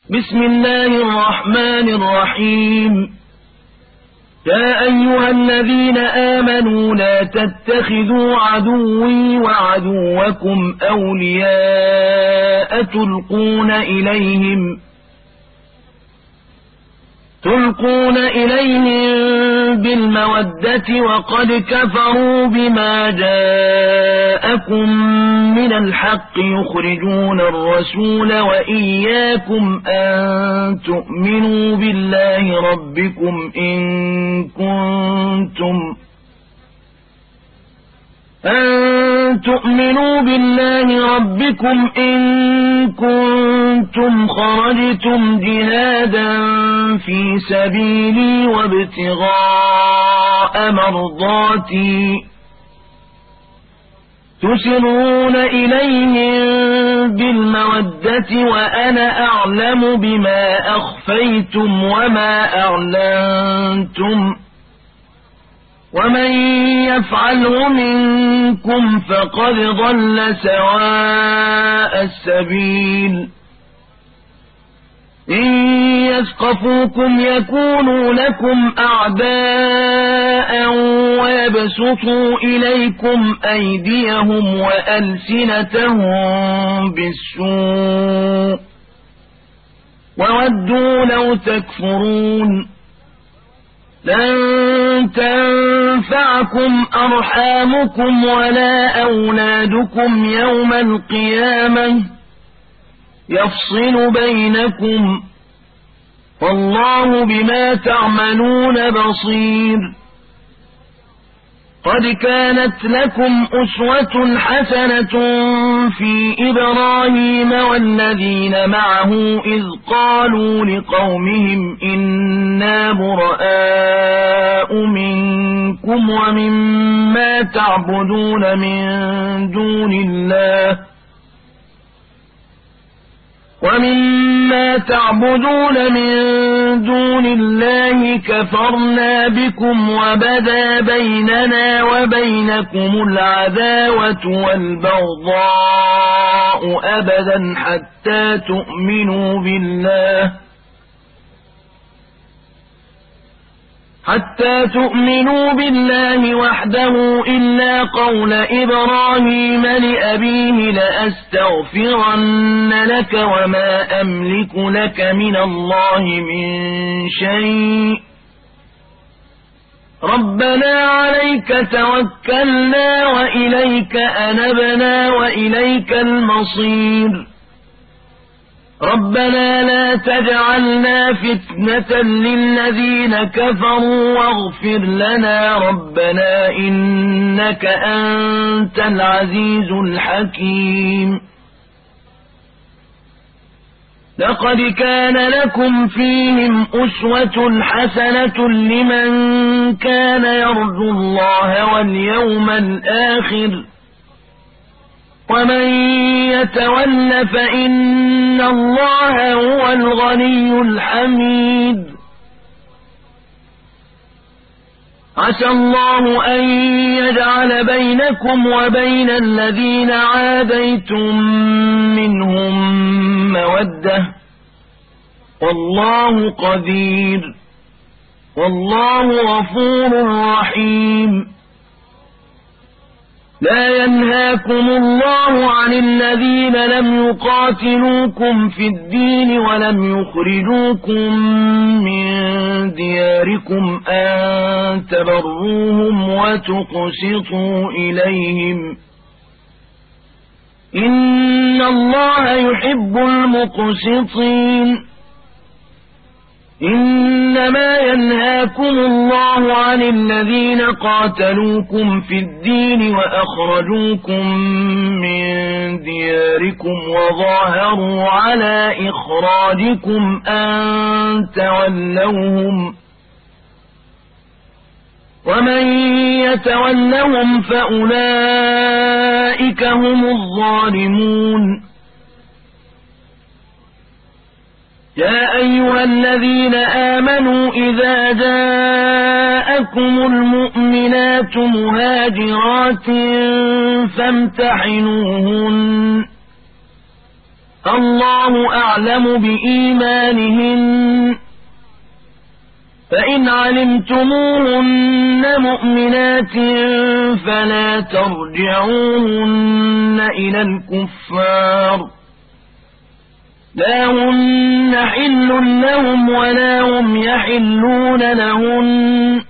بسم الله الرحمن الرحيم. يا أيها الذين آمنوا لا تتخذوا عدوي وعدوكم أولياء تلقون إليهم بالمودة وقد كفروا بما جاءكم من الحق يخرجون الرسول وإياكم أن تؤمنوا بالله ربكم إن كنتم خرجتم جهادا في سبيلي وابتغاء مرضاتي تسرون إليهم بالمودة وأنا أعلم بما أخفيتم وما أعلنتم ومن يفعله منكم فقد ضل سواء السبيل. إن يثقفوكم يكونوا لكم أعداء ويبسطوا إليكم أيديهم وألسنتهم بالسوء وودوا لو تكفرون. لن تنفعكم أرحامكم ولا أولادكم يوم القيامة يفصل بينكم والله بما تعملون بصير. قد كانت لكم أسوة حسنة في إبراهيم والذين معه إذ قالوا لقومهم إنا براء منكم ومما تعبدون من دون الله كفرنا بكم وبدا بيننا وبينكم العداوة والبغضاء أبدا حتى تؤمنوا بالله وحده إلا قول إبراهيم لأبيه لأستغفرن لك وما أملك لك من الله من شيء ربنا عليك توكلنا وإليك أنبنا وإليك المصير. ربنا لا تجعلنا فتنة للذين كفروا واغفر لنا ربنا إنك أنت العزيز الحكيم. لقد كان لكم فيهم أسوة حسنة لمن كان يرجو الله واليوم الآخر ومن يتول فإن الله هو الغني الحميد. عسى الله أن يجعل بينكم وبين الذين عاديتم منهم مودة والله قدير والله غفور رحيم. لا ينهاكم الله عن الذين لم يقاتلوكم في الدين ولم يخرجوكم من دياركم أن تبروهم وتقسطوا إليهم إن الله يحب المقسطين. إنما ينهاكم الله عن الذين قاتلوكم في الدين وأخرجوكم من دياركم وظاهروا على إخراجكم أن تولوهم ومن يتولهم فأولئك هم الظالمون. يا أيها الذين آمنوا إذا جاءكم المؤمنات مهاجرات فامتحنوهن الله أعلم بإيمانهن فإن علمتموهن مؤمنات فلا ترجعوهن إلى الكفار لا هن حل لهم ولا هم يحلون لهن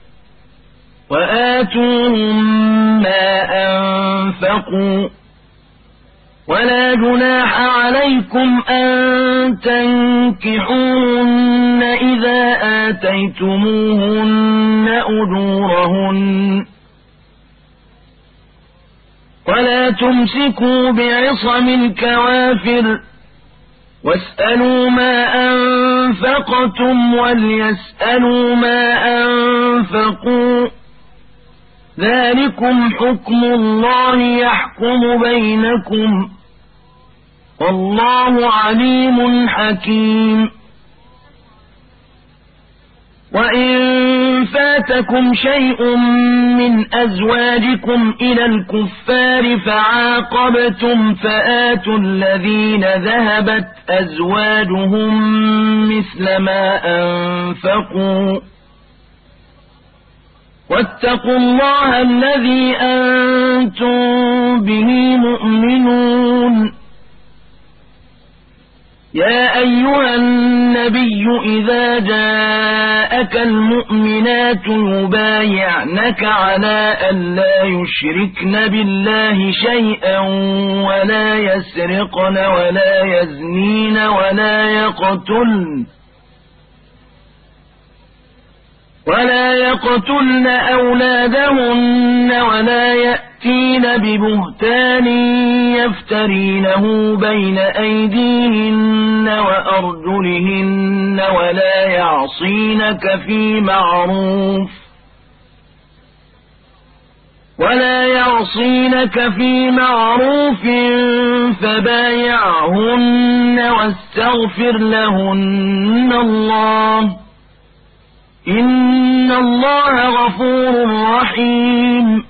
وآتوهم ما أنفقوا ولا جناح عليكم أن تنكحوهن إذا آتيتموهن أجورهن ولا تمسكوا بعصم الكوافر واسألوا ما أنفقتم وليسألوا ما أنفقوا ذلكم حكم الله يحكم بينكم والله عليم حكيم وإن فاتكم شيء من أزواجكم إلى الكفار فعاقبتم فآتوا الذين ذهبت أزواجهم مثل ما أنفقوا واتقوا الله الذي أنتم به مؤمنون يا أيها النبي إذا جاءك المؤمنات يبايعنك على أن لا يشركن بالله شيئا ولا يسرقن ولا يزنين ولا يقتلن أولادهن ولا يأتين ببهتان يفترينه بين أيديهن وأرجلهن ولا يعصينك في معروف فبايعهن واستغفر لهن الله إن الله غفور رحيم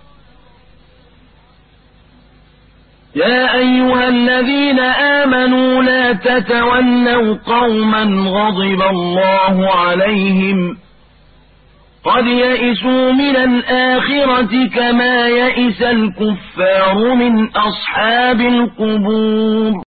يا أيها الذين آمنوا لا تتولوا قوما غضب الله عليهم قد يئسوا من الآخرة كما يئس الكفار من أصحاب القبور